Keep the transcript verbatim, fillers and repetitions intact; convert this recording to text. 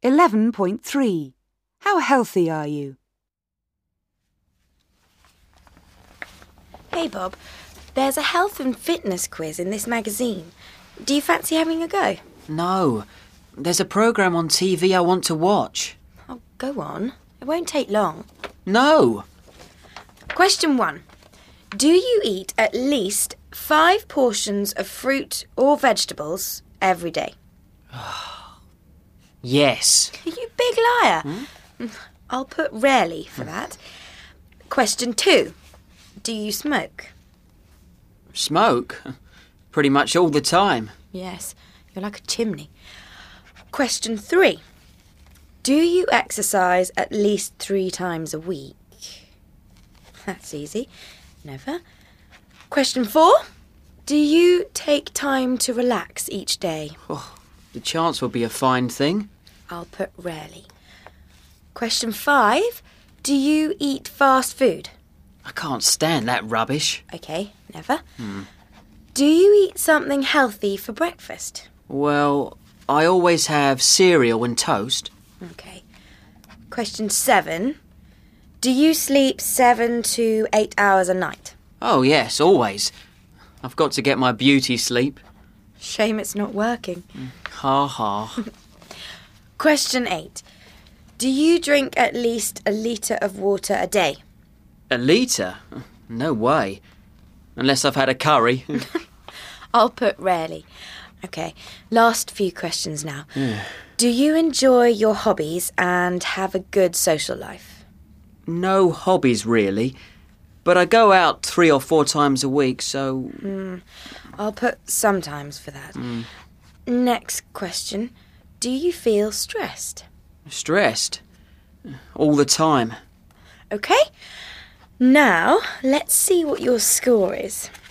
eleven point three. How healthy are you? Hey Bob, there's a health and fitness quiz in this magazine. Do you fancy having a go? No. There's a programme on T V I want to watch. Oh, go on. It won't take long. No. Question one. Do you eat at least five portions of fruit or vegetables every day? Yes. You big liar. Hmm? I'll put rarely for that. Question two. Do you smoke? Smoke? Pretty much all the time. Yes, you're like a chimney. Question three. Do you exercise at least three times a week? That's easy. Never. Question four. Do you take time to relax each day? Oh, the chance would be a fine thing. I'll put rarely. Question five. Do you eat fast food? I can't stand that rubbish. Okay, never. Hmm. Do you eat something healthy for breakfast? Well, I always have cereal and toast. Okay. Question seven. Do you sleep seven to eight hours a night? Oh, yes, always. I've got to get my beauty sleep. Shame it's not working. Ha ha. Question eight. Do you drink at least a litre of water a day? A litre? No way. Unless I've had a curry. I'll put rarely. Okay, last few questions now. Do you enjoy your hobbies and have a good social life? No hobbies, really. But I go out three or four times a week, so... Mm, I'll put sometimes for that. Mm. Next question. Do you feel stressed? Stressed? All the time. Okay. Now, let's see what your score is.